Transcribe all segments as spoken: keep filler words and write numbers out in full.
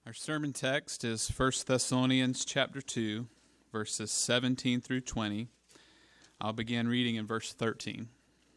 Our sermon text is First Thessalonians chapter two, verses seventeen through twenty. I'll begin reading in verse thirteen.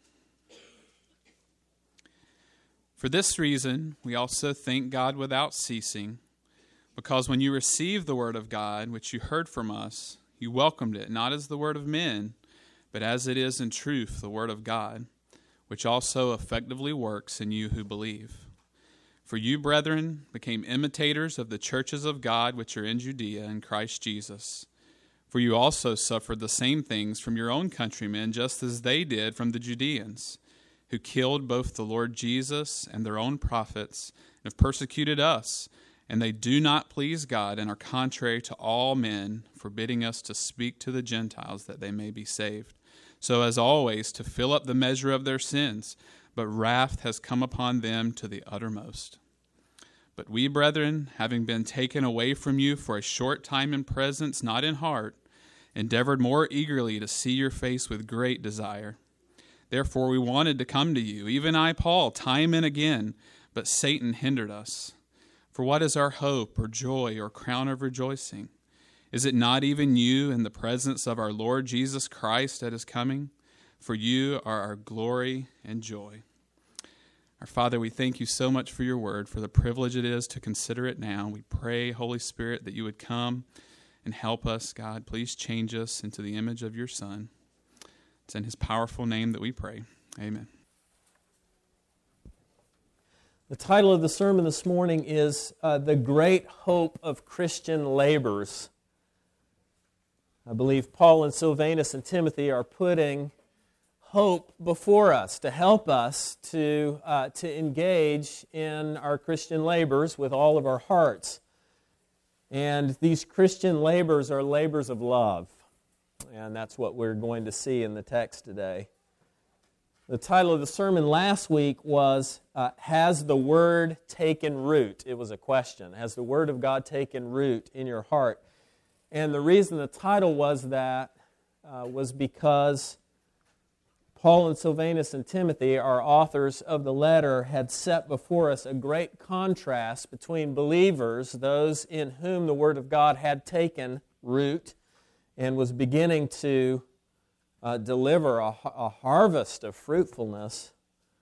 For this reason, we also thank God without ceasing, because when you received the word of God, which you heard from us, you welcomed it, not as the word of men, but as it is in truth the word of God, which also effectively works in you who believe. For you, brethren, became imitators of the churches of God which are in Judea in Christ Jesus. For you also suffered the same things from your own countrymen, just as they did from the Judeans, who killed both the Lord Jesus and their own prophets, and have persecuted us. And they do not please God, and are contrary to all men, forbidding us to speak to the Gentiles that they may be saved. So as always, to fill up the measure of their sins, but wrath has come upon them to the uttermost. But we, brethren, having been taken away from you for a short time in presence, not in heart, endeavored more eagerly to see your face with great desire. Therefore we wanted to come to you, even I, Paul, time and again, but Satan hindered us. For what is our hope or joy or crown of rejoicing? Is it not even you in the presence of our Lord Jesus Christ at his coming? For you are our glory and joy. Our Father, we thank you so much for your word, for the privilege it is to consider it now. We pray, Holy Spirit, that you would come and help us. God, please change us into the image of your Son. It's in his powerful name that we pray. Amen. The title of the sermon this morning is uh, The Great Hope of Christian Labors. I believe Paul and Silvanus and Timothy are putting hope before us to help us to, uh, to engage in our Christian labors with all of our hearts. And these Christian labors are labors of love. And that's what we're going to see in the text today. The title of the sermon last week was, uh, Has the Word Taken Root? It was a question. Has the Word of God taken root in your heart? And the reason the title was that uh, was because Paul and Silvanus and Timothy, our authors of the letter, had set before us a great contrast between believers, those in whom the Word of God had taken root and was beginning to uh, deliver a, a harvest of fruitfulness,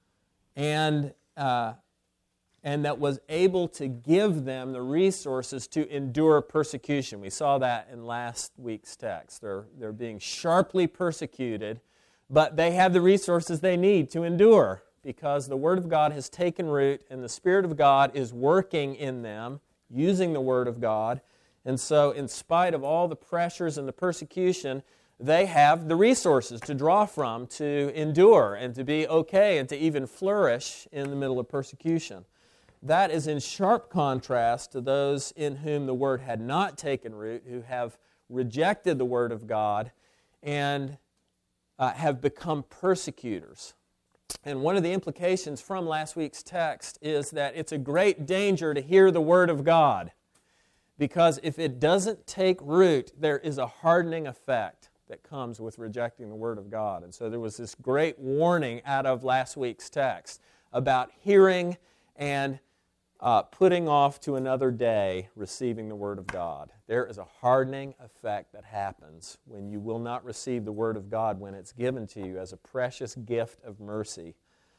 and, uh, and that was able to give them the resources to endure persecution. We saw that in last week's text. They're, they're being sharply persecuted, but they have the resources they need to endure because the Word of God has taken root and the Spirit of God is working in them, using the Word of God. And so in spite of all the pressures and the persecution, they have the resources to draw from to endure and to be okay and to even flourish in the middle of persecution. That is in sharp contrast to those in whom the Word had not taken root, who have rejected the Word of God and Uh, have become persecutors. And one of the implications from last week's text is that it's a great danger to hear the Word of God, because if it doesn't take root, there is a hardening effect that comes with rejecting the Word of God. And so there was this great warning out of last week's text about hearing and uh, putting off to another day receiving the Word of God. There is a hardening effect that happens when you will not receive the Word of God when it's given to you as a precious gift of mercy.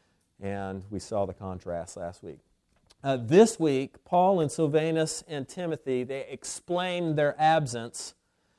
And we saw the contrast last week. Uh, this week, Paul and Silvanus and Timothy, they explain their absence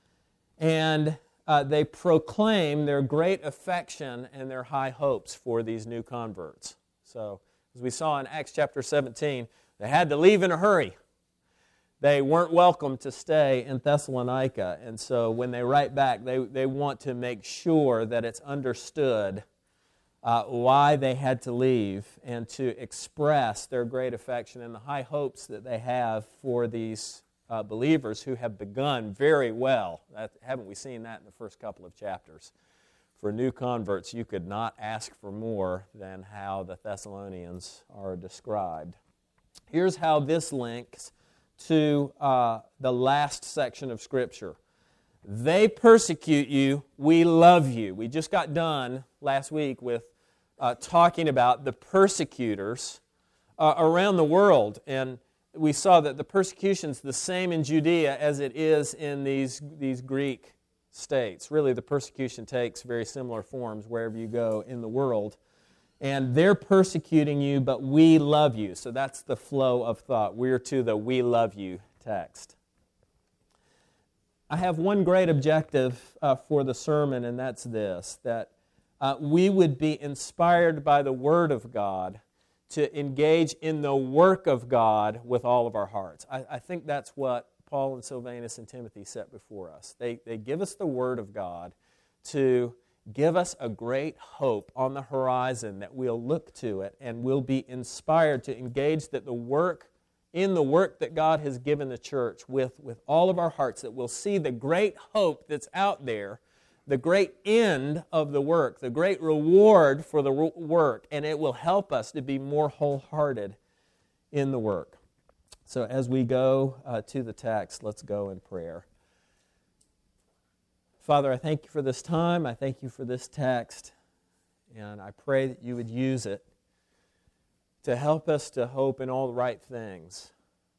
and uh, they proclaim their great affection and their high hopes for these new converts. So, as we saw in Acts chapter seventeen, they had to leave in a hurry. They weren't welcome to stay in Thessalonica, and so when they write back, they, they want to make sure that it's understood uh, why they had to leave and to express their great affection and the high hopes that they have for these uh, believers who have begun very well. That, haven't we seen that in the first couple of chapters? For new converts, you could not ask for more than how the Thessalonians are described. Here's how this links to uh, the last section of Scripture. They persecute you, we love you. We just got done last week with uh, talking about the persecutors uh, around the world. And we saw that the persecution's the same in Judea as it is in these, these Greek states. Really, the persecution takes very similar forms wherever you go in the world. And they're persecuting you, but we love you. So that's the flow of thought. We're to the we love you text. I have one great objective uh, for the sermon, and that's this, that uh, we would be inspired by the Word of God to engage in the work of God with all of our hearts. I, I think that's what Paul and Silvanus and Timothy set before us. They, they give us the Word of God to give us a great hope on the horizon that we'll look to it and we'll be inspired to engage that the work, in the work that God has given the church with, with all of our hearts, that we'll see the great hope that's out there, the great end of the work, the great reward for the work, and it will help us to be more wholehearted in the work. So as we go uh, to the text, let's go in prayer. Father, I thank you for this time. I thank you for this text, and I pray that you would use it to help us to hope in all the right things.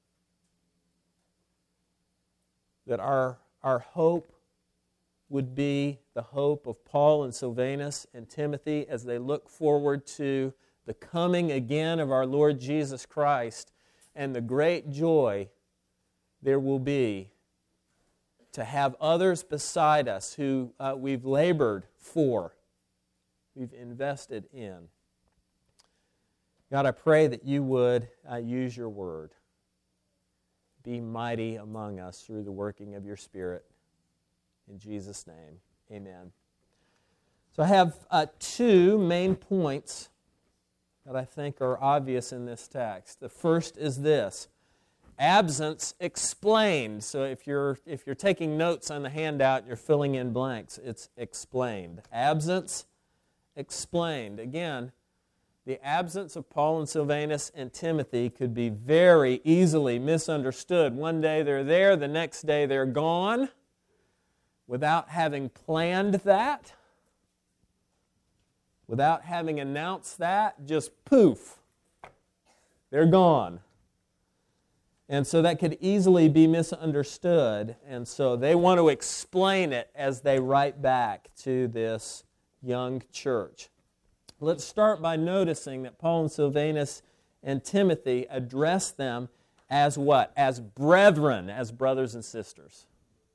That our, our hope would be the hope of Paul and Silvanus and Timothy as they look forward to the coming again of our Lord Jesus Christ and the great joy there will be to have others beside us who uh, we've labored for, we've invested in. God, I pray that you would uh, use your word. Be mighty among us through the working of your Spirit. In Jesus' name, amen. So I have uh, two main points that I think are obvious in this text. The first is this: absence explained. So if you're if you're taking notes on the handout and you're filling in blanks, it's explained. Absence explained. Again, the absence of Paul and Silvanus and Timothy could be very easily misunderstood. One day they're there, the next day they're gone, without having planned that, without having announced that, just poof, they're gone. And so that could easily be misunderstood, and so they want to explain it as they write back to this young church. Let's start by noticing that Paul and Silvanus and Timothy address them as what? As brethren, as brothers and sisters.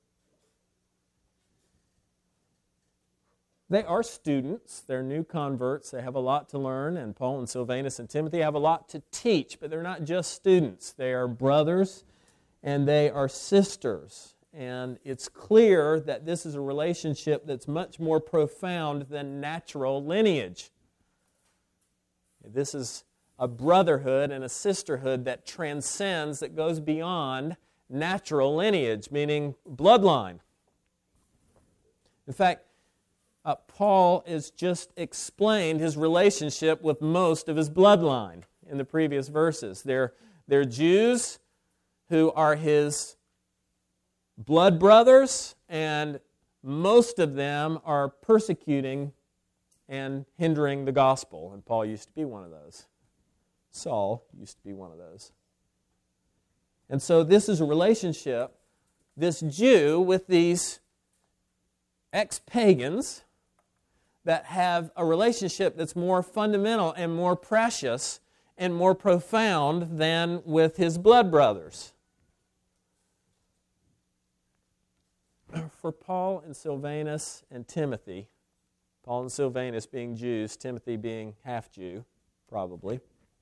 They are students. They're new converts. They have a lot to learn, and Paul and Silvanus and Timothy have a lot to teach, but they're not just students. They are brothers, and they are sisters. And it's clear that this is a relationship that's much more profound than natural lineage. This is a brotherhood and a sisterhood that transcends, that goes beyond natural lineage, meaning bloodline. In fact, uh, Paul has just explained his relationship with most of his bloodline in the previous verses. They're, they're Jews who are his blood brothers, and most of them are persecuting and hindering the gospel. And Paul used to be one of those. Saul used to be one of those. And so this is a relationship, this Jew with these ex-pagans, that have a relationship that's more fundamental and more precious and more profound than with his blood brothers. For Paul and Silvanus and Timothy, Paul and Silvanus being Jews, Timothy being half-Jew, probably.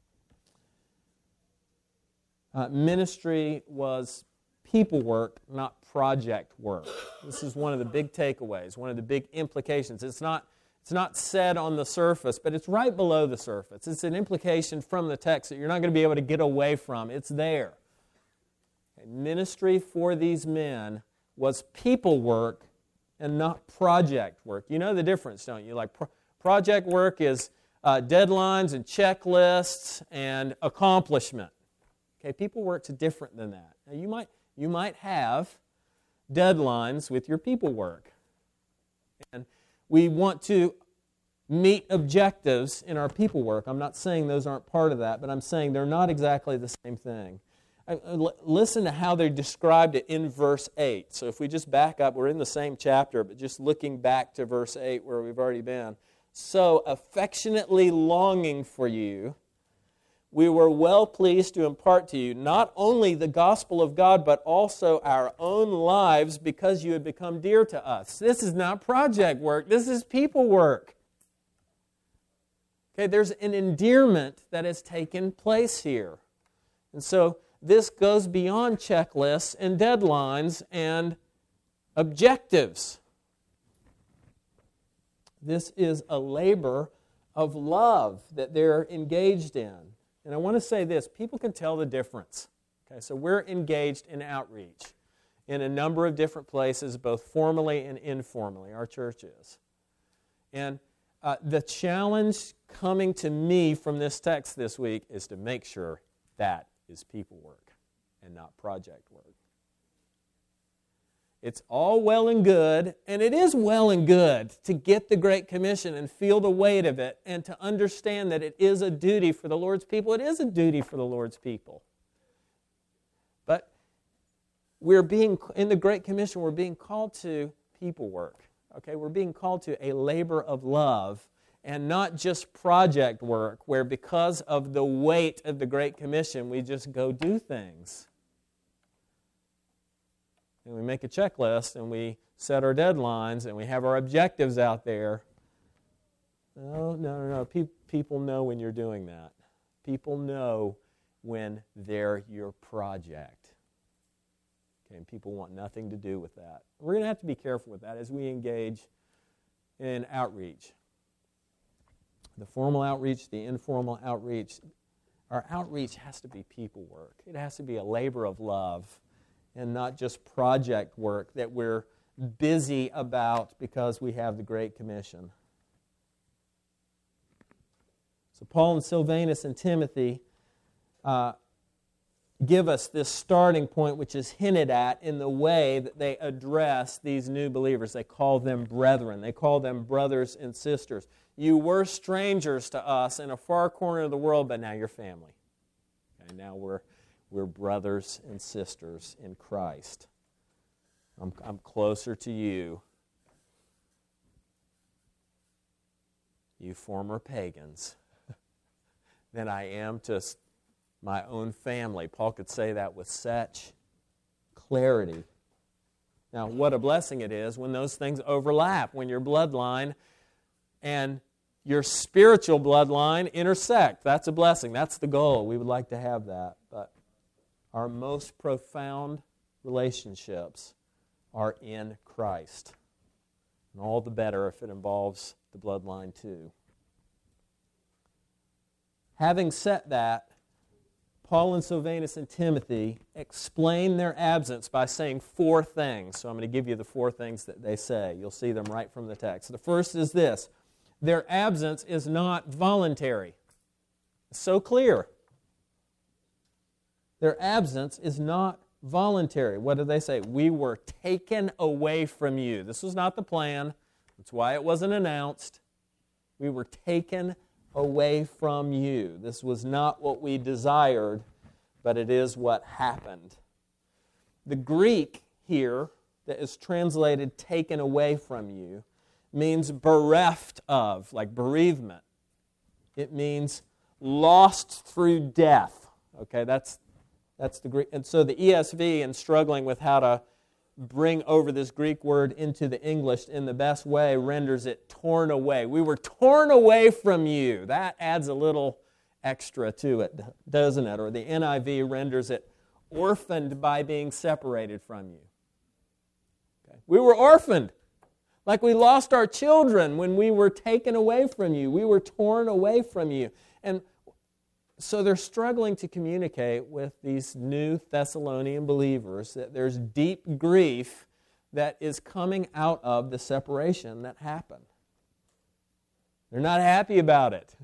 Uh, ministry was people work, not project work. This is one of the big takeaways, one of the big implications. It's not, it's not said on the surface, but it's right below the surface. It's an implication from the text that you're not going to be able to get away from. It's there. Okay, ministry for these men was people work and not project work. You know the difference, don't you? Like pro- project work is uh, deadlines and checklists and accomplishment. Okay, people work's different than that. Now you might you might have deadlines with your people work, and we want to meet objectives in our people work. I'm not saying those aren't part of that, but I'm saying they're not exactly the same thing. Listen to how they described it in verse eight. So if we just back up, we're in the same chapter, but just looking back to verse eight where we've already been. So affectionately longing for you, we were well pleased to impart to you not only the gospel of God, but also our own lives because you had become dear to us. This is not project work. This is people work. Okay, there's an endearment that has taken place here. And so this goes beyond checklists and deadlines and objectives. This is a labor of love that they're engaged in. And I want to say this, people can tell the difference. Okay, so we're engaged in outreach in a number of different places, both formally and informally. Our church is. And uh, the challenge coming to me from this text this week is to make sure that is people work and not project work. It's all well and good, and it is well and good to get the Great Commission and feel the weight of it and to understand that it is a duty for the Lord's people. It is a duty for the Lord's people. But we're being, in the Great Commission, we're being called to people work. Okay, we're being called to a labor of love and not just project work where because of the weight of the Great Commission, we just go do things. And we make a checklist and we set our deadlines and we have our objectives out there. No, no, no, no. Pe- people know when you're doing that. People know when they're your project. Okay, and people want nothing to do with that. We're going to have to be careful with that as we engage in outreach. The formal outreach, the informal outreach. Our outreach has to be people work. It has to be a labor of love and not just project work that we're busy about because we have the Great Commission. So Paul and Silvanus and Timothy uh, give us this starting point which is hinted at in the way that they address these new believers. They call them brethren. They call them brothers and sisters. You were strangers to us in a far corner of the world, but now you're family. Okay, now we're we're brothers and sisters in Christ. I'm, I'm closer to you, you former pagans, than I am to my own family. Paul could say that with such clarity. Now, what a blessing it is when those things overlap, when your bloodline and your spiritual bloodline intersect. That's a blessing. That's the goal. We would like to have that. But our most profound relationships are in Christ. And all the better if it involves the bloodline too. Having said that, Paul and Silvanus and Timothy explain their absence by saying four things. So I'm going to give you the four things that they say. You'll see them right from the text. The first is this: their absence is not voluntary. It's so clear. Their absence is not voluntary. What do they say? We were taken away from you. This was not the plan. That's why it wasn't announced. We were taken away from you. This was not what we desired, but it is what happened. The Greek here that is translated taken away from you means bereft of, like bereavement. It means lost through death. Okay, that's that's the Greek. And so the E S V, in struggling with how to bring over this Greek word into the English in the best way, renders it torn away. We were torn away from you. That adds a little extra to it, doesn't it? Or the N I V renders it orphaned by being separated from you. Okay. We were orphaned. Like we lost our children when we were taken away from you. We were torn away from you. And so they're struggling to communicate with these new Thessalonian believers that there's deep grief that is coming out of the separation that happened. They're not happy about it.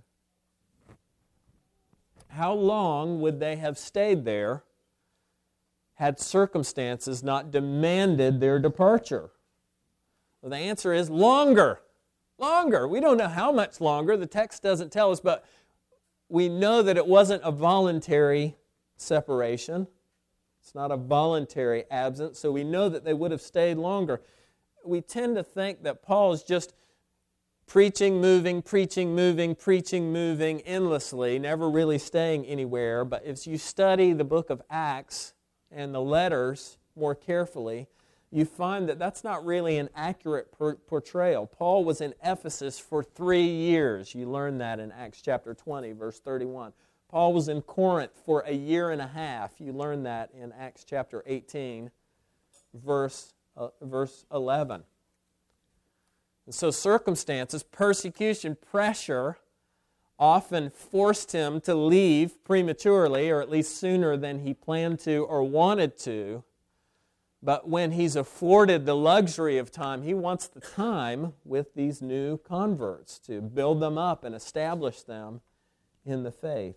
How long would they have stayed there had circumstances not demanded their departure? Well, the answer is longer. Longer. We don't know how much longer. The text doesn't tell us, but we know that it wasn't a voluntary separation. It's not a voluntary absence, so we know that they would have stayed longer. We tend to think that Paul is just preaching, moving, preaching, moving, preaching, moving endlessly, never really staying anywhere. But if you study the book of Acts and the letters more carefully, you find that that's not really an accurate per- portrayal. Paul was in Ephesus for three years. You learn that in Acts chapter twenty, verse thirty-one. Paul was in Corinth for a year and a half. You learn that in Acts chapter eighteen, verse, uh, verse eleven. And so circumstances, persecution, pressure often forced him to leave prematurely, or at least sooner than he planned to or wanted to. But when he's afforded the luxury of time, he wants the time with these new converts to build them up and establish them in the faith.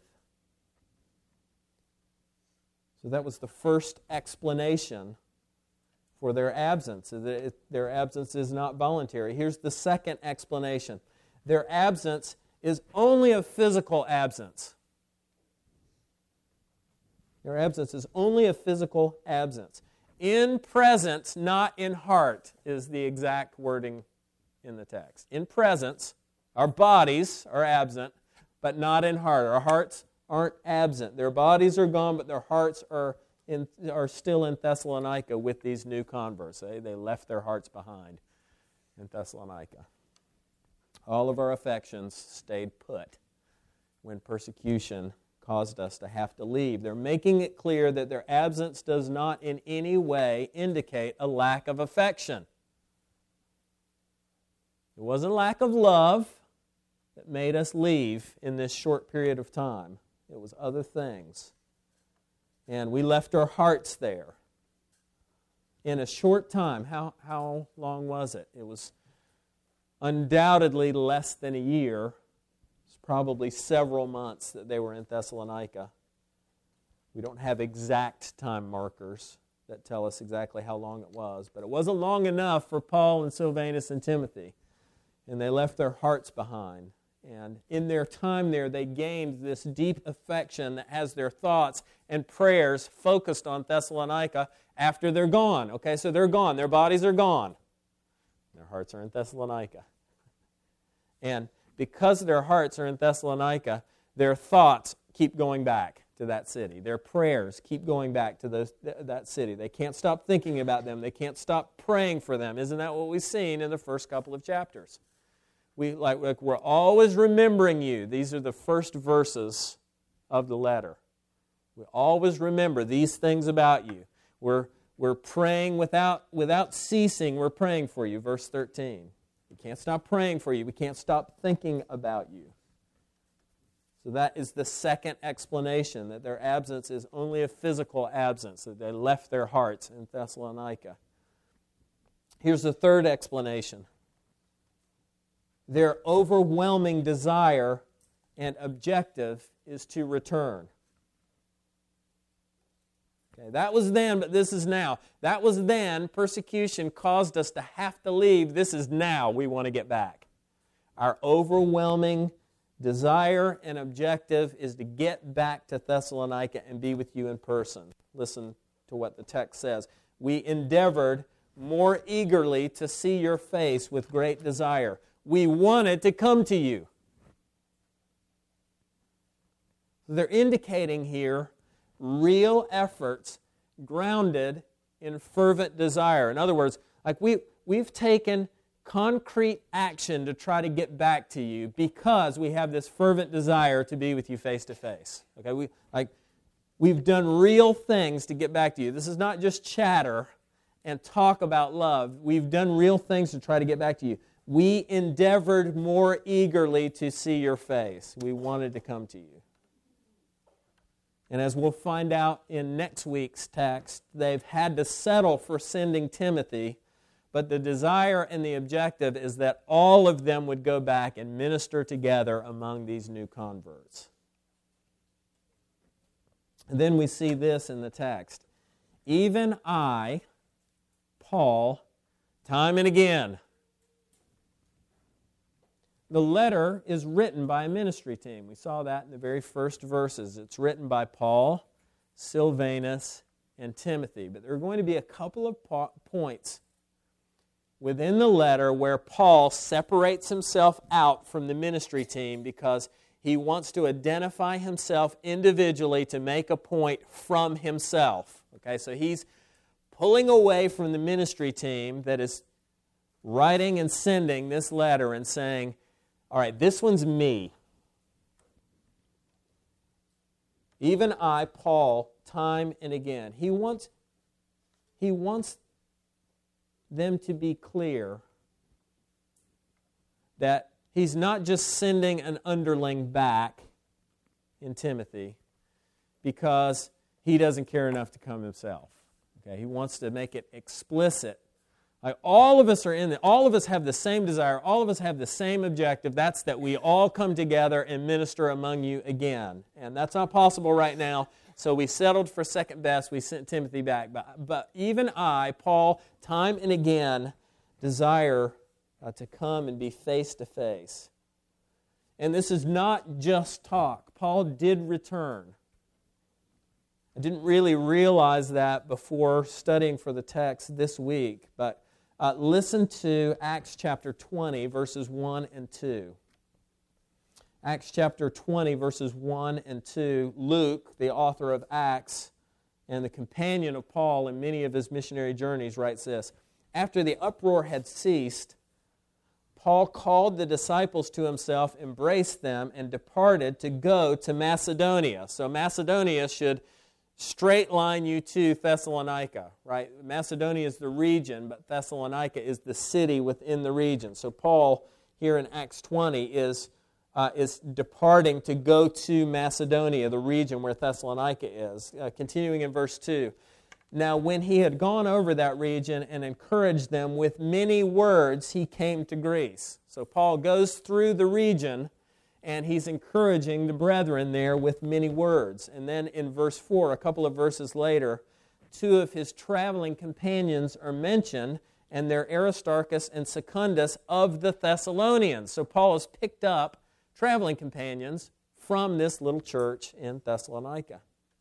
So that was the first explanation for their absence. Their absence is not voluntary. Here's the second explanation. Their absence is only a physical absence. Their absence is only a physical absence. In presence, not in heart, is the exact wording in the text. In presence, our bodies are absent, but not in heart. Our hearts aren't absent. Their bodies are gone, but their hearts are in, are still in Thessalonica with these new converts. They, they left their hearts behind in Thessalonica. All of our affections stayed put when persecution caused us to have to leave. They're making it clear that their absence does not in any way indicate a lack of affection. It wasn't lack of love that made us leave in this short period of time. It was other things. And we left our hearts there. In a short time, how, how long was it? It was undoubtedly less than a year. Probably several months that they were in Thessalonica. We don't have exact time markers that tell us exactly how long it was, but it wasn't long enough for Paul and Silvanus and Timothy, and they left their hearts behind. And in their time there, they gained this deep affection that has their thoughts and prayers focused on Thessalonica after they're gone. Okay, so they're gone. Their bodies are gone. Their hearts are in Thessalonica. And because their hearts are in Thessalonica, their thoughts keep going back to that city. Their prayers keep going back to those, that city. They can't stop thinking about them. They can't stop praying for them. Isn't that what we've seen in the first couple of chapters? We, like, like we're always remembering you. These are the first verses of the letter. We always remember these things about you. We're, we're praying without, without ceasing. We're praying for you. Verse thirteen. We can't stop praying for you. We can't stop thinking about you. So that is the second explanation, that their absence is only a physical absence, that they left their hearts in Thessalonica. Here's the third explanation. Their overwhelming desire and objective is to return. Okay, that was then, but this is now. That was then. Persecution caused us to have to leave. This is now. We want to get back. Our overwhelming desire and objective is to get back to Thessalonica and be with you in person. Listen to what the text says. We endeavored more eagerly to see your face with great desire. We wanted to come to you. They're indicating here real efforts grounded in fervent desire. In other words, like we, we've taken concrete action to try to get back to you because we have this fervent desire to be with you face to face. Okay, we like we've done real things to get back to you. This is not just chatter and talk about love. We've done real things to try to get back to you. We endeavored more eagerly to see your face. We wanted to come to you. And as we'll find out in next week's text, they've had to settle for sending Timothy, but the desire and the objective is that all of them would go back and minister together among these new converts. And then we see this in the text. Even I, Paul, time and again. The letter is written by a ministry team. We saw that in the very first verses. It's written by Paul, Silvanus, and Timothy. But there are going to be a couple of po- points within the letter where Paul separates himself out from the ministry team because he wants to identify himself individually to make a point from himself. Okay, so he's pulling away from the ministry team that is writing and sending this letter and saying, all right, this one's me. Even I, Paul, time and again. He wants, he wants them to be clear that he's not just sending an underling back in Timothy because he doesn't care enough to come himself. Okay, he wants to make it explicit. Like all of us are in it. All of us have the same desire. All of us have the same objective. That's that we all come together and minister among you again. And that's not possible right now. So we settled for second best. We sent Timothy back. But, but even I, Paul, time and again, desire uh, to come and be face to face. And this is not just talk. Paul did return. I didn't really realize that before studying for the text this week, but uh, listen to Acts chapter twenty, verses one and two. Acts chapter twenty, verses one and two. Luke, the author of Acts and the companion of Paul in many of his missionary journeys, writes this. After the uproar had ceased, Paul called the disciples to himself, embraced them, and departed to go to Macedonia. So Macedonia should straight line you to Thessalonica, right? Macedonia is the region, but Thessalonica is the city within the region. So Paul, here in Acts twenty, is, uh, is departing to go to Macedonia, the region where Thessalonica is. Uh, continuing in verse two. Now when he had gone over that region and encouraged them with many words, he came to Greece. So Paul goes through the region and he's encouraging the brethren there with many words. And then in verse four, a couple of verses later, two of his traveling companions are mentioned, and they're Aristarchus and Secundus of the Thessalonians. So Paul has picked up traveling companions from this little church in Thessalonica.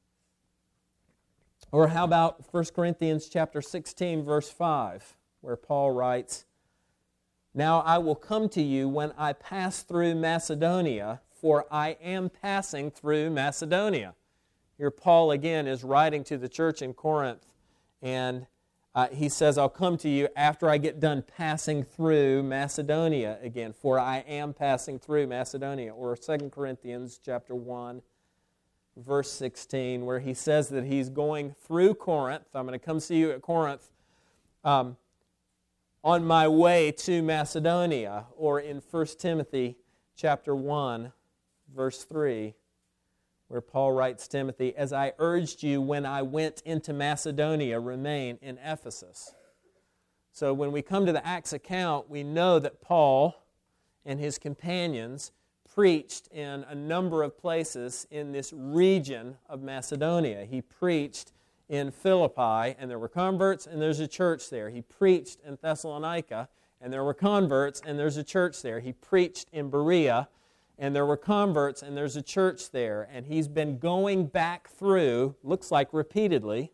Or how about First Corinthians chapter sixteen, verse five, where Paul writes, Now I will come to you when I pass through Macedonia, for I am passing through Macedonia. Here Paul again is writing to the church in Corinth, and uh, he says, I'll come to you after I get done passing through Macedonia again, for I am passing through Macedonia. Or Second Corinthians chapter one, verse sixteen, where he says that he's going through Corinth. I'm going to come see you at Corinth. Um, on my way to Macedonia, or in First Timothy chapter one, verse three, where Paul writes Timothy, As I urged you when I went into Macedonia, remain in Ephesus. So when we come to the Acts account, we know that Paul and his companions preached in a number of places in this region of Macedonia. He preached in Philippi, and there were converts, and there's a church there. He preached in Thessalonica, and there were converts, and there's a church there. He preached in Berea, and there were converts, and there's a church there. And he's been going back through, looks like repeatedly,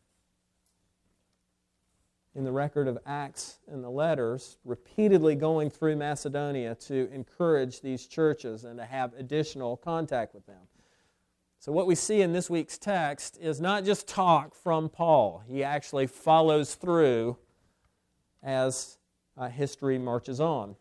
in the record of Acts and the letters, repeatedly going through Macedonia to encourage these churches and to have additional contact with them. So what we see in this week's text is not just talk from Paul. He actually follows through as uh, history marches on.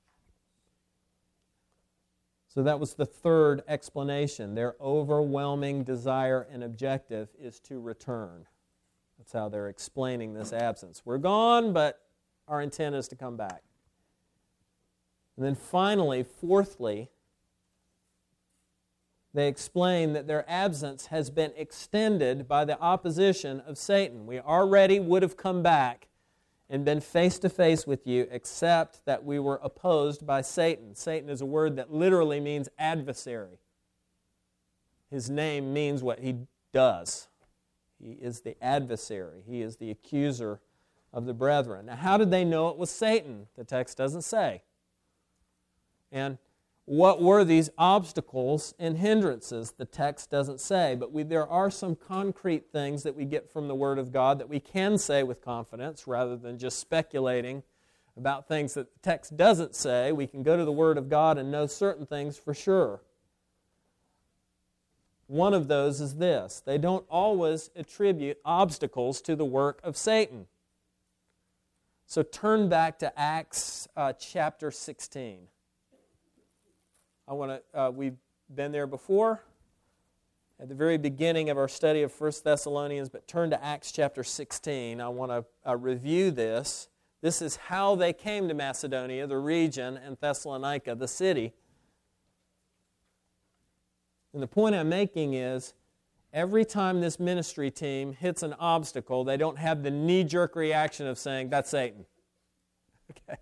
So that was the third explanation. Their overwhelming desire and objective is to return. That's how they're explaining this absence. We're gone, but our intent is to come back. And then finally, fourthly, they explain that their absence has been extended by the opposition of Satan. We already would have come back and been face to face with you, except that we were opposed by Satan. Satan is a word that literally means adversary. His name means what he does. He is the adversary. He is the accuser of the brethren. Now, how did they know it was Satan? The text doesn't say. And what were these obstacles and hindrances? The text doesn't say, but we, there are some concrete things that we get from the Word of God that we can say with confidence rather than just speculating about things that the text doesn't say. We can go to the Word of God and know certain things for sure. One of those is this: they don't always attribute obstacles to the work of Satan. So turn back to Acts uh, chapter sixteen. I want to. Uh, we've been there before at the very beginning of our study of First Thessalonians, but turn to Acts chapter sixteen. I want to uh, review this. This is how they came to Macedonia, the region, and Thessalonica, the city. And the point I'm making is, every time this ministry team hits an obstacle, they don't have the knee-jerk reaction of saying, that's Satan. Okay.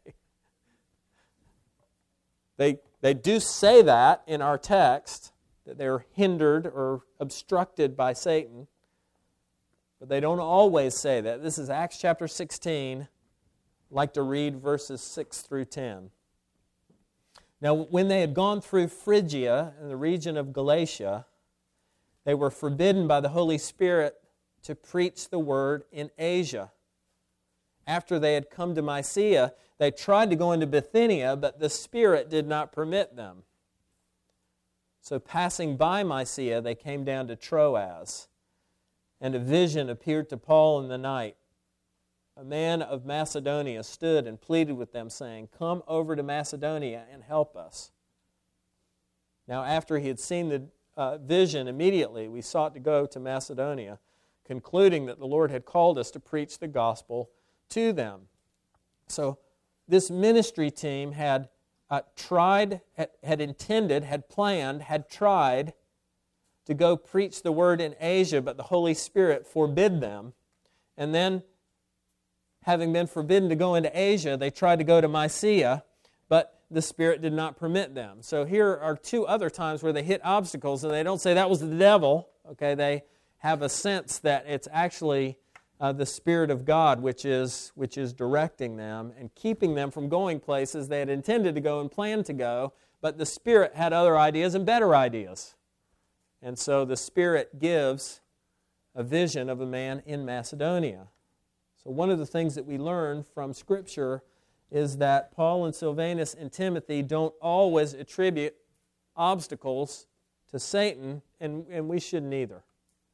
They, they do say that in our text, that they're hindered or obstructed by Satan, but they don't always say that. This is Acts chapter sixteen. I'd like to read verses six through ten. Now, when they had gone through Phrygia and the region of Galatia, they were forbidden by the Holy Spirit to preach the word in Asia. After they had come to Mysia, they tried to go into Bithynia, but the Spirit did not permit them. So passing by Mysia, they came down to Troas, and a vision appeared to Paul in the night. A man of Macedonia stood and pleaded with them, saying, "Come over to Macedonia and help us." Now, after he had seen the uh, vision, immediately we sought to go to Macedonia, concluding that the Lord had called us to preach the gospel to them. So this ministry team had uh, tried, had, had intended, had planned, had tried to go preach the word in Asia, but the Holy Spirit forbid them. And then, having been forbidden to go into Asia, they tried to go to Mysia, but the Spirit did not permit them. So here are two other times where they hit obstacles, and they don't say that was the devil. Okay, they have a sense that it's actually uh, the Spirit of God which is which is directing them and keeping them from going places they had intended to go and planned to go, but the Spirit had other ideas and better ideas. And so the Spirit gives a vision of a man in Macedonia. So one of the things that we learn from Scripture is that Paul and Silvanus and Timothy don't always attribute obstacles to Satan, and, and we shouldn't either.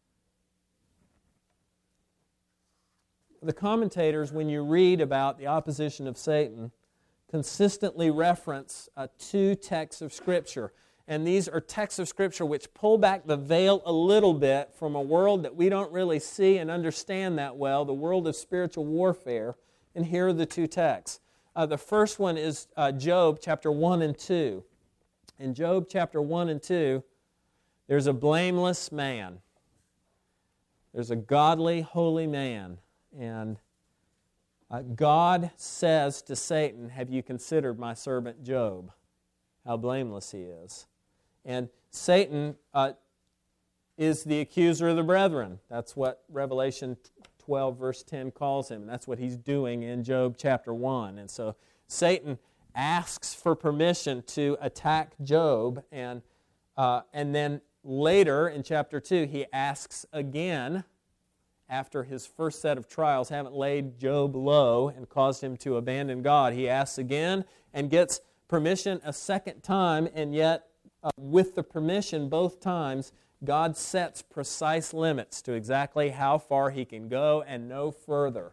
The commentators, when you read about the opposition of Satan, consistently reference uh, two texts of Scripture. And these are texts of Scripture which pull back the veil a little bit from a world that we don't really see and understand that well, the world of spiritual warfare. And here are the two texts. Uh, the first one is uh, Job chapter one and two. In Job chapter one and two, there's a blameless man. There's a godly, holy man. And uh, God says to Satan, "Have you considered my servant Job? How blameless he is." And Satan uh, is the accuser of the brethren. That's what Revelation twelve verse ten calls him. And that's what he's doing in Job chapter one. And so Satan asks for permission to attack Job. And, uh, and then later in chapter two, he asks again, after his first set of trials haven't laid Job low and caused him to abandon God. He asks again and gets permission a second time, and yet uh, with the permission both times, God sets precise limits to exactly how far he can go and no further.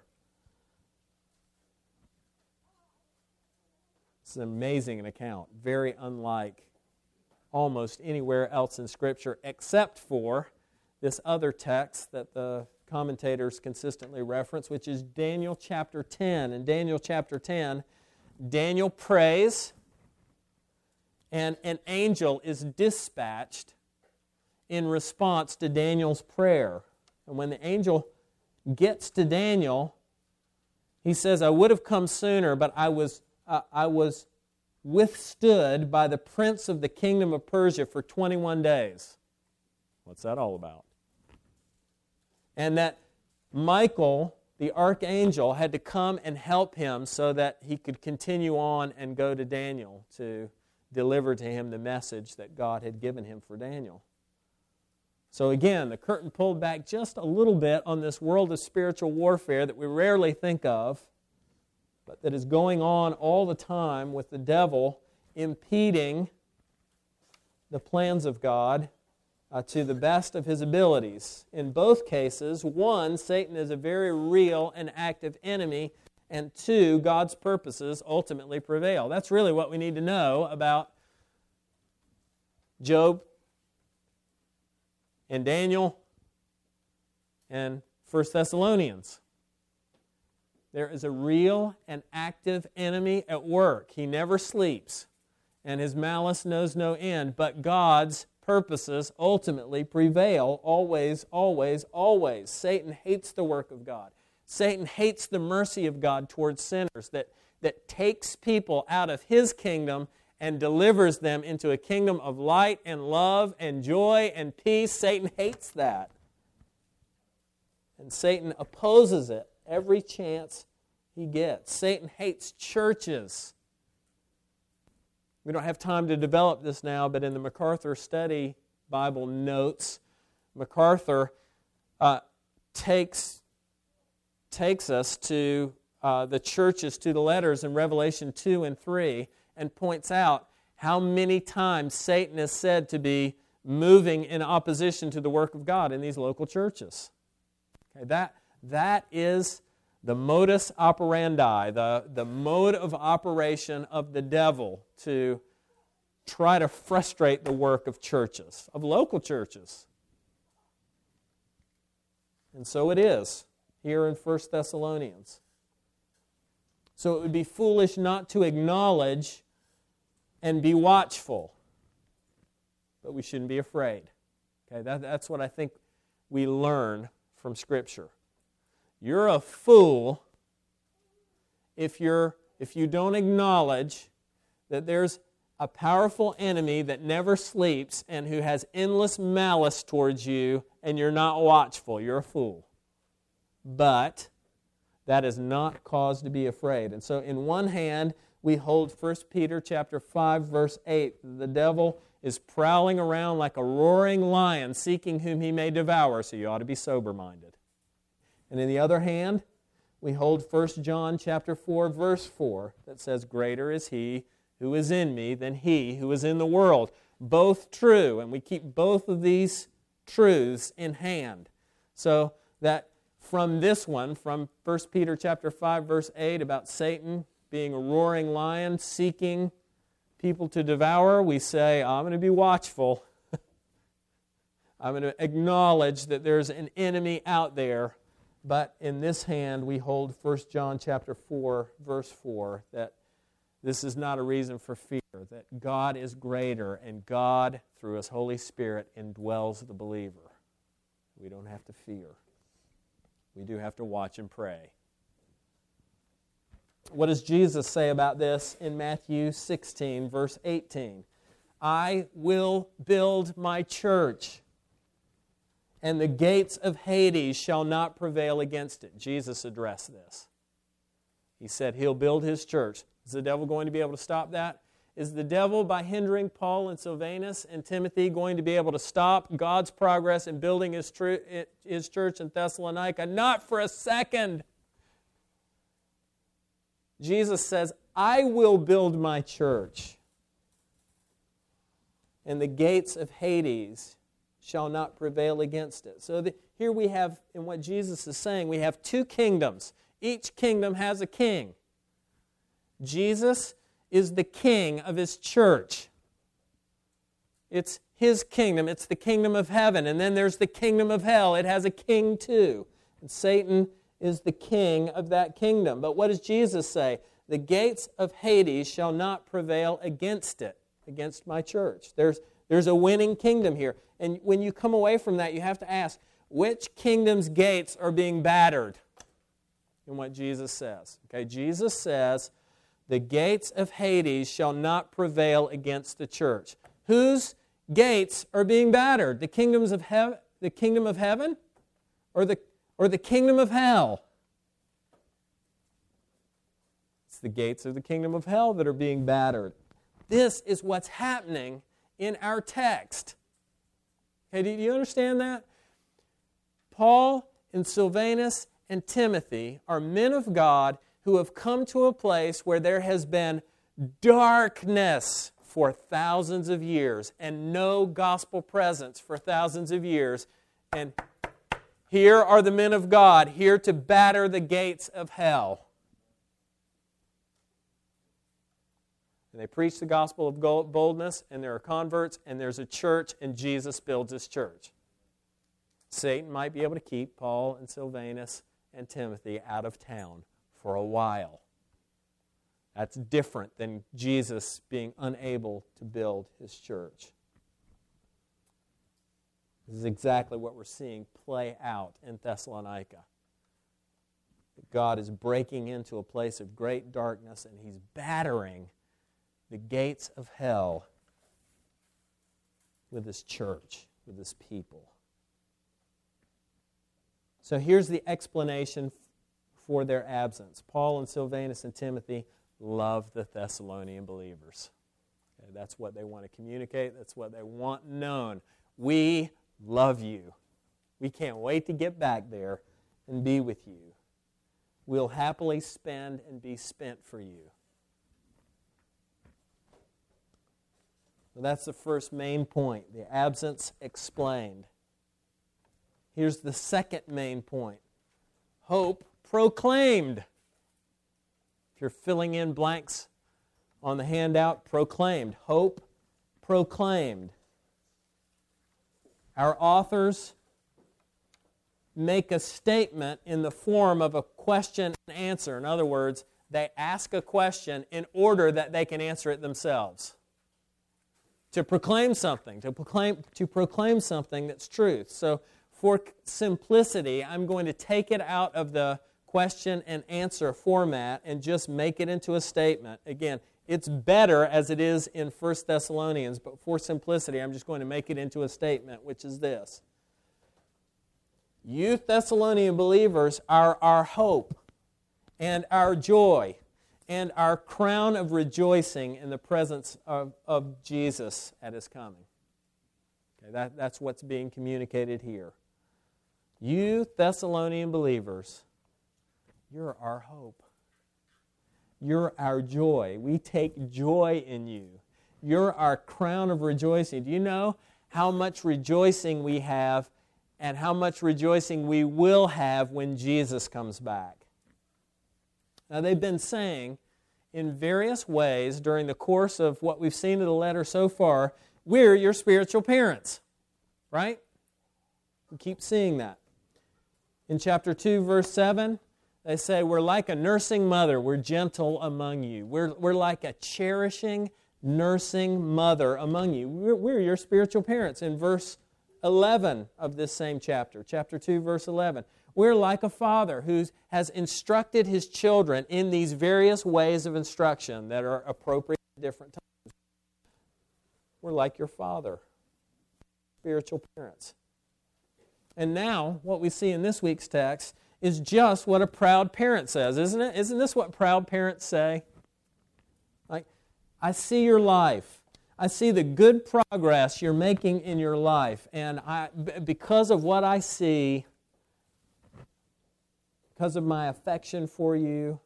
It's an amazing account, very unlike almost anywhere else in Scripture except for this other text that the commentators consistently reference, which is Daniel chapter ten. In Daniel chapter ten, Daniel prays, and an angel is dispatched in response to Daniel's prayer. And when the angel gets to Daniel, he says, "I would have come sooner, but I was uh, I was withstood by the prince of the kingdom of Persia for twenty-one days. What's that all about? And that Michael, the archangel, had to come and help him so that he could continue on and go to Daniel to deliver to him the message that God had given him for Daniel. So again, the curtain pulled back just a little bit on this world of spiritual warfare that we rarely think of, but that is going on all the time with the devil impeding the plans of God uh, to the best of his abilities. In both cases, one, Satan is a very real and active enemy, and two, God's purposes ultimately prevail. That's really what we need to know about Job and Daniel and First Thessalonians. There is a real and active enemy at work. He never sleeps, and his malice knows no end, but God's purposes ultimately prevail always, always, always. Satan hates the work of God. Satan hates the mercy of God towards sinners that, that takes people out of his kingdom and delivers them into a kingdom of light and love and joy and peace. Satan hates that. And Satan opposes it every chance he gets. Satan hates churches. We don't have time to develop this now, but in the MacArthur Study Bible notes, MacArthur uh, takes, takes us to uh, the churches, to the letters in Revelation two and three, and points out how many times Satan is said to be moving in opposition to the work of God in these local churches. Okay, that, that is the modus operandi, the, the mode of operation of the devil to try to frustrate the work of churches, of local churches. And so it is here in First Thessalonians. So it would be foolish not to acknowledge and be watchful, but we shouldn't be afraid. Okay, that, that's what I think we learn from Scripture. You're a fool if you're if you don't acknowledge that there's a powerful enemy that never sleeps and who has endless malice towards you, and you're not watchful. You're a fool. But that is not cause to be afraid. And so in one hand, we hold First Peter chapter five, verse eight. The devil is prowling around like a roaring lion, seeking whom he may devour, so you ought to be sober-minded. And in the other hand, we hold First John chapter four, verse four, that says, "Greater is he who is in me than he who is in the world." Both true, and we keep both of these truths in hand. So that from this one, from First Peter chapter five, verse eight, about Satan being a roaring lion seeking people to devour, we say, I'm going to be watchful. I'm going to acknowledge that there's an enemy out there. But in this hand, we hold First John chapter four, verse four, that this is not a reason for fear, that God is greater, and God, through His Holy Spirit, indwells the believer. We don't have to fear. We do have to watch and pray. What does Jesus say about this in Matthew sixteen, verse eighteen? "I will build my church, and the gates of Hades shall not prevail against it." Jesus addressed this. He said He'll build His church. Is the devil going to be able to stop that? Is the devil, by hindering Paul and Silvanus and Timothy, going to be able to stop God's progress in building His, tr- his church in Thessalonica? Not for a second. Jesus says, I will build my church, and the gates of Hades shall not prevail against it. So the, here we have, in what Jesus is saying, we have two kingdoms. Each kingdom has a king. Jesus is the king of His church. It's His kingdom. It's the kingdom of heaven. And then there's the kingdom of hell. It has a king too. And Satan is the king of that kingdom. But what does Jesus say? The gates of Hades shall not prevail against it, against my church. There's, there's a winning kingdom here. And when you come away from that, you have to ask, which kingdom's gates are being battered? In what Jesus says. Okay, Jesus says, the gates of Hades shall not prevail against the church. Whose gates are being battered? The kingdoms of heaven, the kingdom of heaven, or the or the kingdom of hell? It's the gates of the kingdom of hell that are being battered. This is what's happening in our text. Okay, do you understand that? Paul and Silvanus and Timothy are men of God who have come to a place where there has been darkness for thousands of years and no gospel presence for thousands of years. And here are the men of God, here to batter the gates of hell. And they preach the gospel of boldness, and there are converts, and there's a church, and Jesus builds His church. Satan might be able to keep Paul and Silvanus and Timothy out of town for a while. That's different than Jesus being unable to build His church. This is exactly what we're seeing play out in Thessalonica. God is breaking into a place of great darkness, and He's battering the gates of hell with His church, with His people. So here's the explanation for their absence. Paul and Silvanus and Timothy love the Thessalonian believers. Okay, that's what they want to communicate. That's what they want known. We love you. We can't wait to get back there and be with you. We'll happily spend and be spent for you. So that's the first main point, the absence explained. Here's the second main point, hope proclaimed. If you're filling in blanks on the handout, proclaimed. Hope proclaimed. Our authors make a statement in the form of a question and answer. In other words, they ask a question in order that they can answer it themselves. To proclaim something, to proclaim, to proclaim something that's truth. So for simplicity, I'm going to take it out of the question and answer format and just make it into a statement. Again, it's better as it is in First Thessalonians, but for simplicity, I'm just going to make it into a statement, which is this. You Thessalonian believers are our hope and our joy and our crown of rejoicing in the presence of, of Jesus at His coming. Okay, that, that's what's being communicated here. You Thessalonian believers, you're our hope. You're our joy. We take joy in you. You're our crown of rejoicing. Do you know how much rejoicing we have and how much rejoicing we will have when Jesus comes back? Now, they've been saying in various ways during the course of what we've seen in the letter so far, we're your spiritual parents, right? We keep seeing that. In chapter two, verse seven, they say, we're like a nursing mother. We're gentle among you. We're, we're like a cherishing, nursing mother among you. We're, we're your spiritual parents. In verse eleven of this same chapter, chapter two, verse eleven, we're like a father who has instructed his children in these various ways of instruction that are appropriate at different times. We're like your father, spiritual parents. And now, what we see in this week's text is just what a proud parent says, isn't it? Isn't this what proud parents say? Like, I see your life. I see the good progress you're making in your life. And I, because of what I see, because of my affection for you,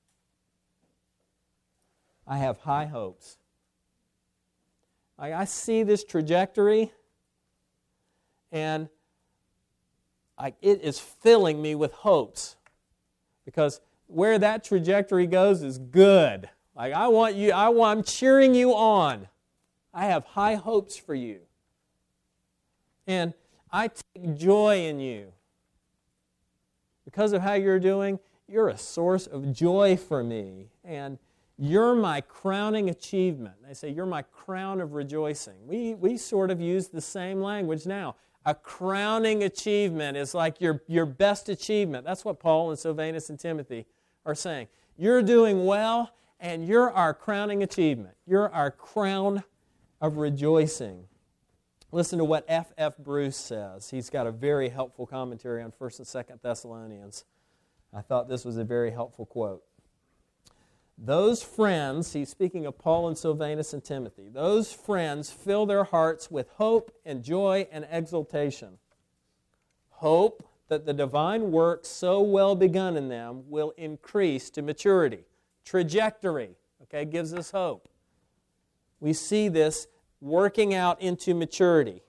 I have high hopes. Like, I see this trajectory, and I, it is filling me with hopes, because where that trajectory goes is good. Like, I want you, I want, I'm cheering you on. I have high hopes for you. And I take joy in you. Because of how you're doing, you're a source of joy for me. And you're my crowning achievement. They say, you're my crown of rejoicing. We, we sort of use the same language now. A crowning achievement is like your, your best achievement. That's what Paul and Silvanus and Timothy are saying. You're doing well, and you're our crowning achievement. You're our crown of rejoicing. Listen to what F F Bruce says. He's got a very helpful commentary on First and Second Thessalonians. I thought this was a very helpful quote. Those friends, he's speaking of Paul and Silvanus and Timothy, those friends fill their hearts with hope and joy and exultation. Hope that the divine work so well begun in them will increase to maturity. Trajectory, okay, gives us hope. We see this working out into maturity.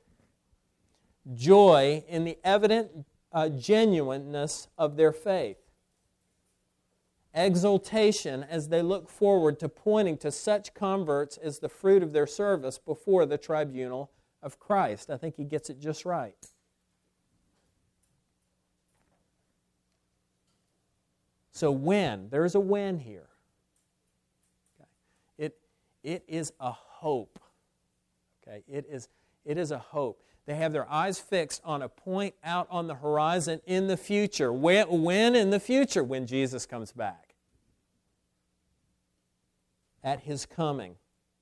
Joy in the evident uh, genuineness of their faith. Exultation as they look forward to pointing to such converts as the fruit of their service before the tribunal of Christ. I think he gets it just right. So when, there's a when here. Okay. It, it is a hope. Okay. It is, it is a hope. They have their eyes fixed on a point out on the horizon in the future. When, when in the future? When Jesus comes back. At His coming.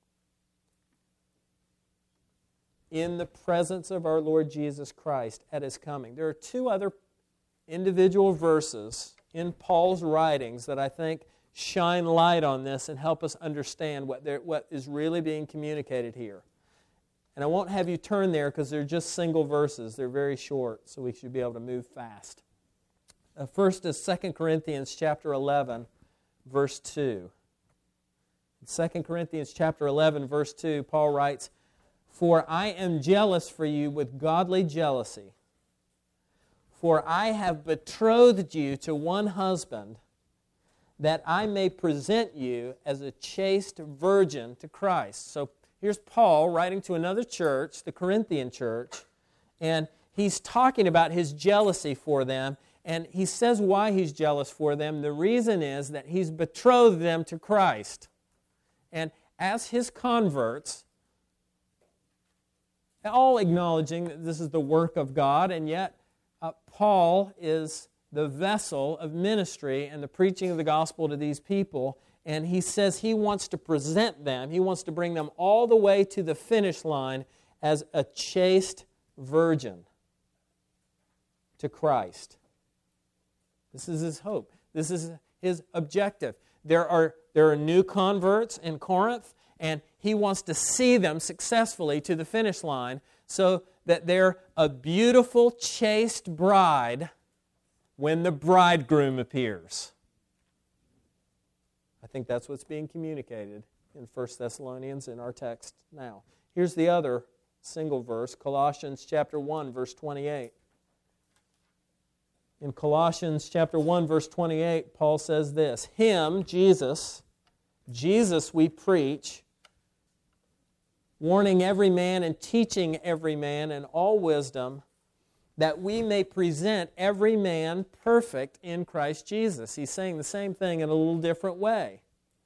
In the presence of our Lord Jesus Christ at His coming. There are two other individual verses in Paul's writings that I think shine light on this and help us understand what, what is really being communicated here. And I won't have you turn there because they're just single verses. They're very short, so we should be able to move fast. Uh, first is Second Corinthians chapter eleven, verse two. In Second Corinthians chapter eleven, verse two, Paul writes, "For I am jealous for you with godly jealousy. For I have betrothed you to one husband, that I may present you as a chaste virgin to Christ." So here's Paul writing to another church, the Corinthian church, and he's talking about his jealousy for them, and he says why he's jealous for them. The reason is that he's betrothed them to Christ. And as his converts, all acknowledging that this is the work of God, and yet uh, Paul is the vessel of ministry and the preaching of the gospel to these people, and he says he wants to present them, he wants to bring them all the way to the finish line as a chaste virgin to Christ. This is his hope. This is his objective. There are, there are new converts in Corinth, and he wants to see them successfully to the finish line so that they're a beautiful, chaste bride when the bridegroom appears. I think that's what's being communicated in First Thessalonians in our text now. Here's the other single verse, Colossians chapter one, verse twenty-eight. In Colossians chapter one, verse twenty-eight, Paul says this, "Him, Jesus, Jesus we preach, warning every man and teaching every man in all wisdom, that we may present every man perfect in Christ Jesus." He's saying the same thing in a little different way.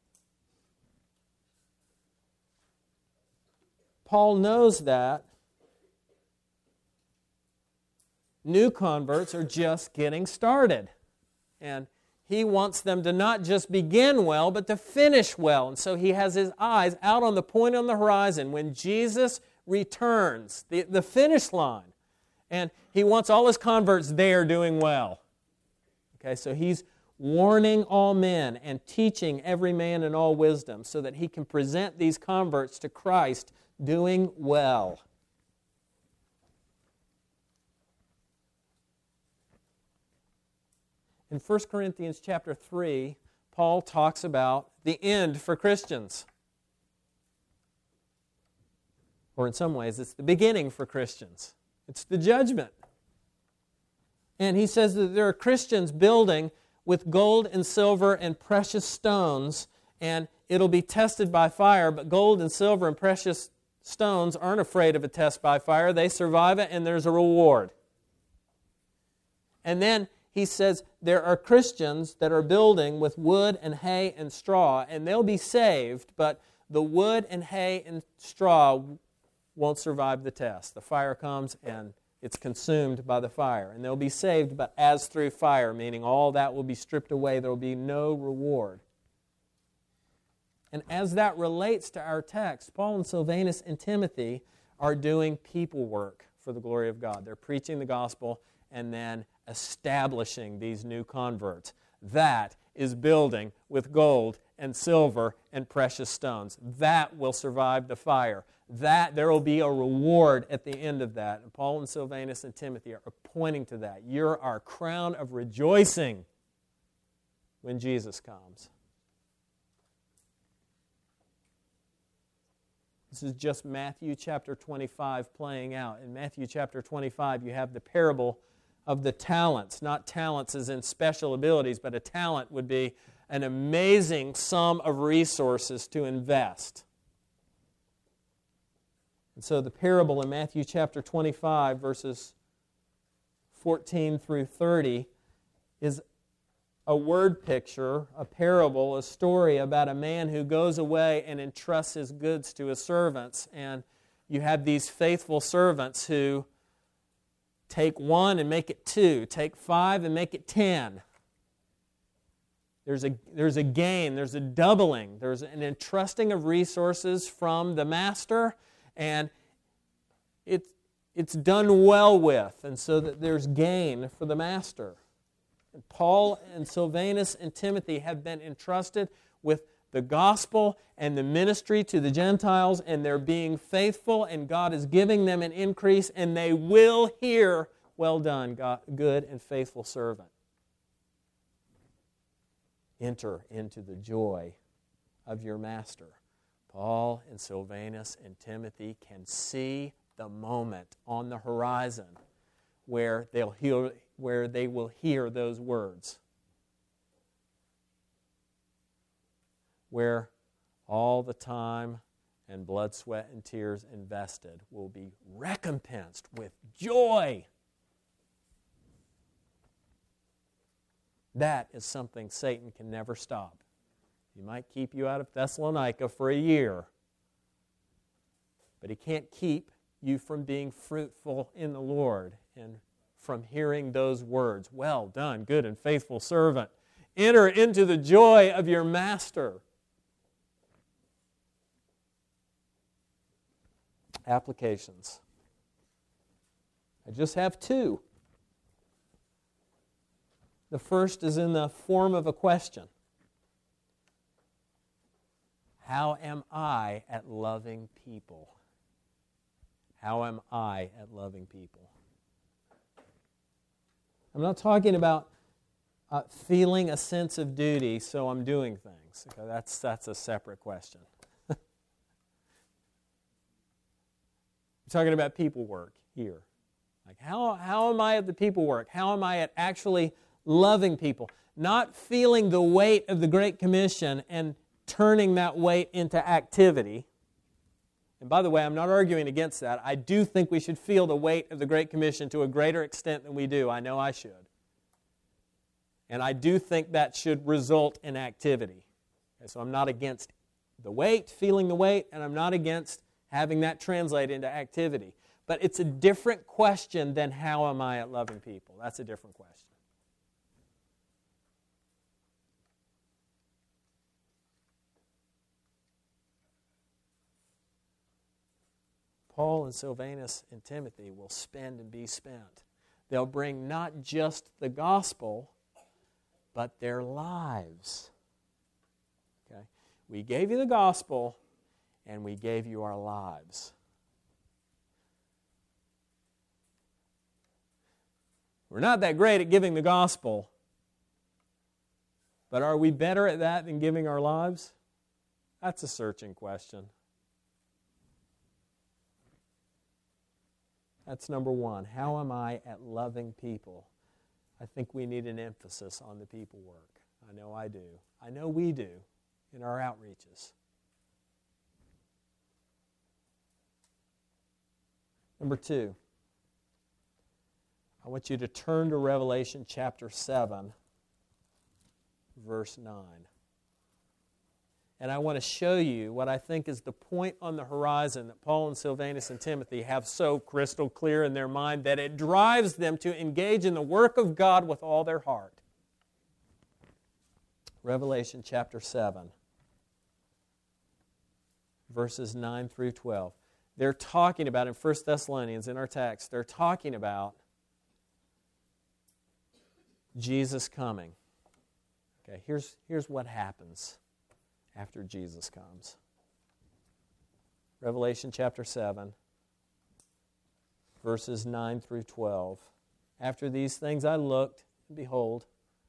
Paul knows that new converts are just getting started. And he wants them to not just begin well, but to finish well. And so he has his eyes out on the point on the horizon when Jesus returns, the, the finish line. And he wants all his converts there doing well. Okay, so he's warning all men and teaching every man in all wisdom so that he can present these converts to Christ doing well. In First Corinthians chapter three, Paul talks about the end for Christians. Or in some ways, it's the beginning for Christians. It's the judgment. And he says that there are Christians building with gold and silver and precious stones, and it'll be tested by fire, but gold and silver and precious stones aren't afraid of a test by fire. They survive it, and there's a reward. And then he says there are Christians that are building with wood and hay and straw, and they'll be saved, but the wood and hay and straw won't survive the test. The fire comes and it's consumed by the fire. And they'll be saved, but as through fire, meaning all that will be stripped away. There will be no reward. And as that relates to our text, Paul and Silvanus and Timothy are doing people work for the glory of God. They're preaching the gospel and then establishing these new converts. That is building with gold and silver and precious stones. That will survive the fire. That there will be a reward at the end of that. And Paul and Silvanus and Timothy are pointing to that. You're our crown of rejoicing when Jesus comes. This is just Matthew chapter twenty-five playing out. In Matthew chapter twenty-five, you have the parable of the talents. Not talents as in special abilities, but a talent would be an amazing sum of resources to invest. And so the parable in Matthew chapter twenty-five, verses fourteen through thirty, is a word picture, a parable, a story about a man who goes away and entrusts his goods to his servants. And you have these faithful servants who take one and make it two, take five and make it ten. There's a, there's a gain, there's a doubling, there's an entrusting of resources from the master, and it's, it's done well with, and so that there's gain for the master. And Paul and Silvanus and Timothy have been entrusted with the gospel and the ministry to the Gentiles, and they're being faithful, and God is giving them an increase, and they will hear, "Well done, God, good and faithful servant." Enter into the joy of your master. Paul and Silvanus and Timothy can see the moment on the horizon where they'll hear, where they will hear those words, where all the time and blood, sweat, and tears invested will be recompensed with joy. That is something Satan can never stop. He might keep you out of Thessalonica for a year, but he can't keep you from being fruitful in the Lord and from hearing those words, "Well done, good and faithful servant. Enter into the joy of your master." Applications. I just have two. The first is in the form of a question. How am I at loving people? How am I at loving people? I'm not talking about uh, feeling a sense of duty, so I'm doing things. Okay, that's, that's a separate question. I'm talking about people work here. Like how, how am I at the people work? How am I at actually loving people? Not feeling the weight of the Great Commission and turning that weight into activity. And by the way, I'm not arguing against that. I do think we should feel the weight of the Great Commission to a greater extent than we do. I know I should. And I do think that should result in activity. Okay, so I'm not against the weight, feeling the weight, and I'm not against having that translate into activity. But it's a different question than how am I at loving people. That's a different question. Paul and Silvanus and Timothy will spend and be spent. They'll bring not just the gospel, but their lives. Okay? We gave you the gospel, and we gave you our lives. We're not that great at giving the gospel, but are we better at that than giving our lives? That's a searching question. That's number one. How am I at loving people? I think we need an emphasis on the people work. I know I do. I know we do in our outreaches. Number two, I want you to turn to Revelation chapter seven, verse nine. And I want to show you what I think is the point on the horizon that Paul and Silvanus and Timothy have so crystal clear in their mind that it drives them to engage in the work of God with all their heart. Revelation chapter seven, verses nine through twelve. They're talking about, in First Thessalonians, in our text, they're talking about Jesus coming. Okay, here's, here's what happens. after Jesus comes. Revelation chapter seven, verses nine through twelve. After these things I looked, and behold,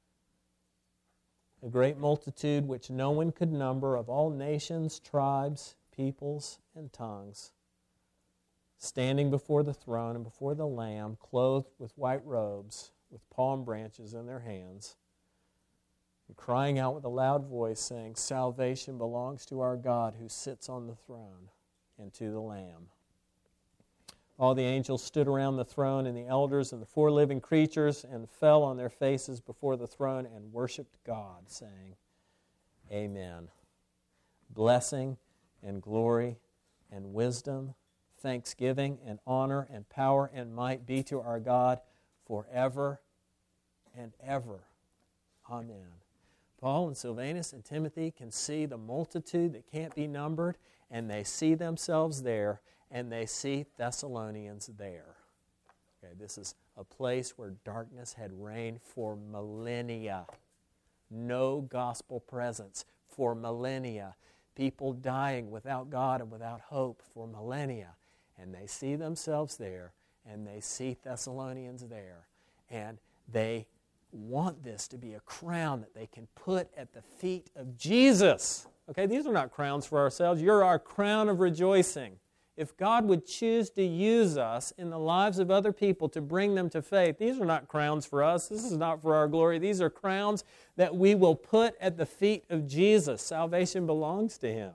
a great multitude which no one could number, of all nations, tribes, peoples, and tongues, standing before the throne and before the Lamb, clothed with white robes, with palm branches in their hands, and crying out with a loud voice, saying, Salvation belongs to our God who sits on the throne and to the Lamb. All the angels stood around the throne, and the elders and the four living creatures, and fell on their faces before the throne and worshipped God, saying, Amen. Blessing and glory and wisdom, thanksgiving and honor and power and might be to our God forever and ever. Amen. Paul and Silvanus and Timothy can see the multitude that can't be numbered, and they see themselves there, and they see Thessalonians there. Okay, this is a place where darkness had reigned for millennia. No gospel presence for millennia. People dying without God and without hope for millennia. And they see themselves there, and they see Thessalonians there. And they want this to be a crown that they can put at the feet of Jesus. Okay, these are not crowns for ourselves. You're our crown of rejoicing. If God would choose to use us in the lives of other people to bring them to faith, these are not crowns for us. This is not for our glory. These are crowns that we will put at the feet of Jesus. Salvation belongs to Him.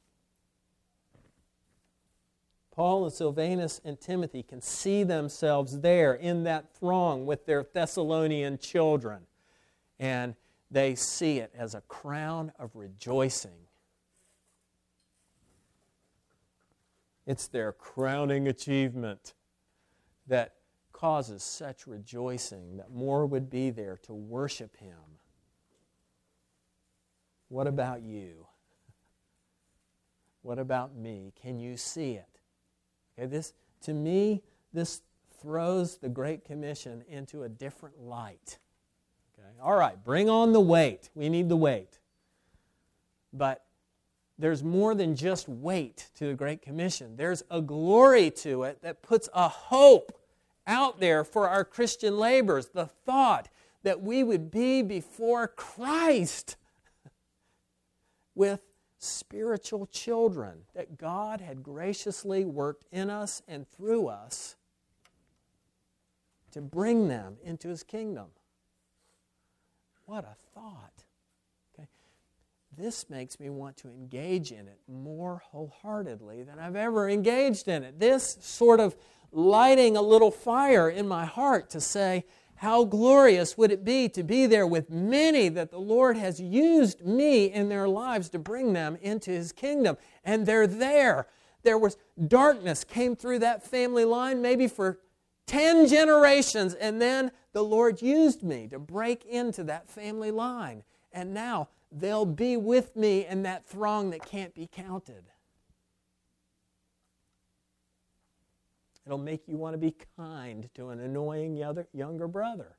Paul and Silvanus and Timothy can see themselves there in that throng with their Thessalonian children. And they see it as a crown of rejoicing. It's their crowning achievement that causes such rejoicing that more would be there to worship Him. What about you? What about me? Can you see it? Okay, this, to me, this throws the Great Commission into a different light. Okay, all right, bring on the weight. We need the weight. But there's more than just weight to the Great Commission. There's a glory to it that puts a hope out there for our Christian labors. The thought that we would be before Christ with spiritual children that God had graciously worked in us and through us to bring them into His kingdom. What a thought. Okay? This makes me want to engage in it more wholeheartedly than I've ever engaged in it. This sort of lighting a little fire in my heart to say, how glorious would it be to be there with many that the Lord has used me in their lives to bring them into His kingdom. And they're there. There was darkness came through that family line maybe for ten generations, and then the Lord used me to break into that family line. And now they'll be with me in that throng that can't be counted. It'll make you want to be kind to an annoying younger brother.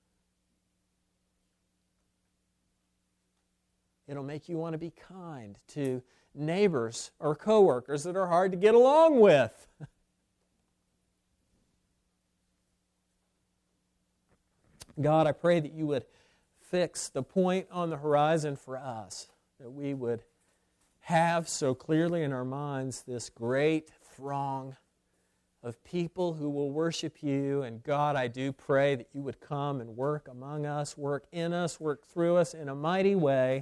It'll make you want to be kind to neighbors or coworkers that are hard to get along with. God, I pray that you would fix the point on the horizon for us, that we would have so clearly in our minds this great throng of people who will worship you. And God, I do pray that you would come and work among us, work in us, work through us in a mighty way.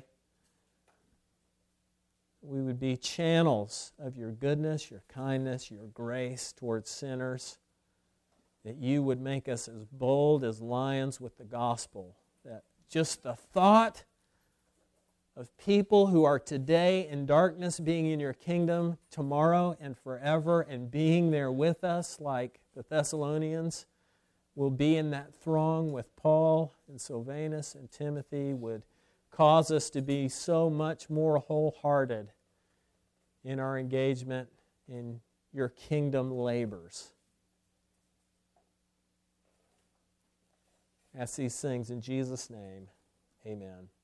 We would be channels of your goodness, your kindness, your grace towards sinners. That you would make us as bold as lions with the gospel. That just the thought of people who are today in darkness being in your kingdom tomorrow and forever and being there with us like the Thessalonians will be in that throng with Paul and Silvanus and Timothy would cause us to be so much more wholehearted in our engagement in your kingdom labors. Ask these things in Jesus' name. Amen.